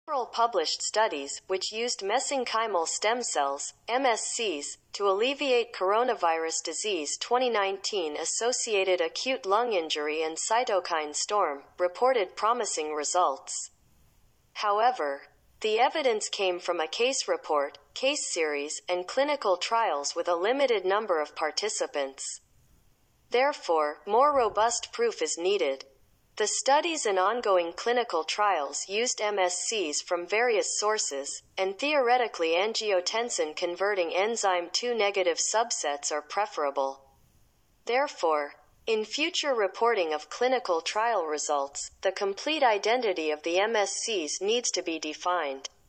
Several published studies, which used mesenchymal stem cells, MSCs, to alleviate coronavirus disease 2019-associated acute lung injury and cytokine storm, reported promising results. However, the evidence came from a case report, case series, and clinical trials with a limited number of participants. Therefore, more robust proof is needed. The studies and ongoing clinical trials used MSCs from various sources, and theoretically angiotensin-converting enzyme 2 negative subsets are preferable. Therefore, in future reporting of clinical trial results, the complete identity of the MSCs needs to be defined.